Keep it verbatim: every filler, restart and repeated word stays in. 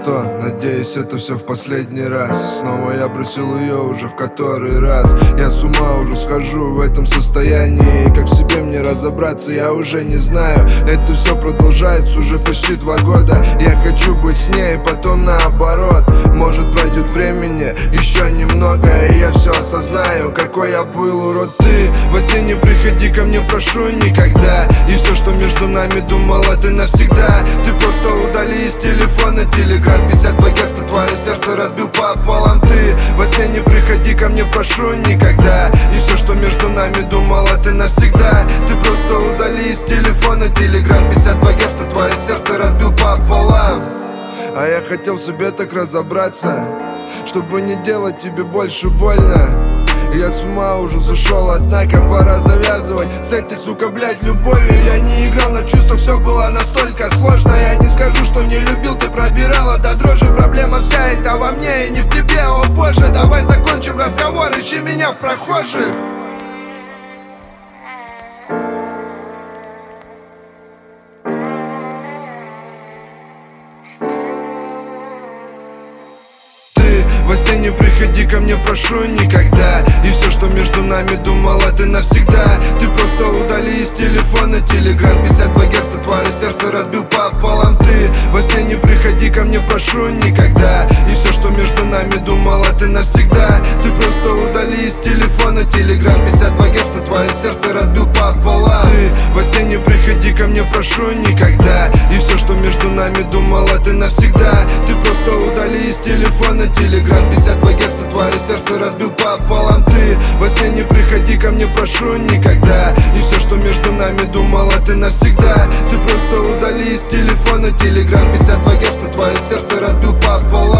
что, надеюсь, это все в последний раз. Снова я бросил ее уже в который раз. Я с ума уже схожу в этом состоянии. Как в себе мне разобраться, я уже не знаю. Это все продолжается уже почти два года. Я хочу быть с ней, потом наоборот. Может пройдет времени еще немного, и я все осознаю, какой я был урод. Ты во сне не приходи ко мне, прошу, никогда. И все, что между нами, думала ты навсегда. Ты просто удали из телефона телеграм. Пятьдесят два герца, твое сердце разбил пополам. Ты во сне не приходи ко мне, прошу, никогда. И все, что между нами, думала ты навсегда. Ты просто удали из телефона телеграм. Пятьдесят два герца, твое сердце разбил пополам. А я хотел в себе так разобраться, чтобы не делать тебе больше больно. Я с ума уже зашел, однако пора завязывать с этой, сука, блядь, любовью. Я не играл на чувствах, все было настолько сложно. Я не скажу, что не любил, ты пробирала до дрожи. Проблема вся это во мне и не в тебе, о боже. Давай закончим разговор, ищи меня в прохожих. Во сне не приходи ко мне, прошу, никогда. И все, что между нами, думала ты навсегда. Ты просто удали из телефона телеграм. Пятьдесят два герца, твое сердце разбил пополам. Ты во сне не приходи ко мне, прошу, никогда. И все, что между нами, думала ты навсегда. Ты просто удали из телефона телеграм. Пятьдесят два герца, твое сердце разбил пополам. Ты во сне не приходи ко мне, прошу, никогда. И все, что между нами, думала ты навсегда. Ты просто удали из телефона телеграм. Пятьдесят два герца, твое сердце разбил пополам. Ты во сне не приходи ко мне, прошу, никогда. И все, что между нами, думала ты навсегда. Ты просто удали из телефона телеграм. Пятьдесят два герца, твое сердце разбил пополам.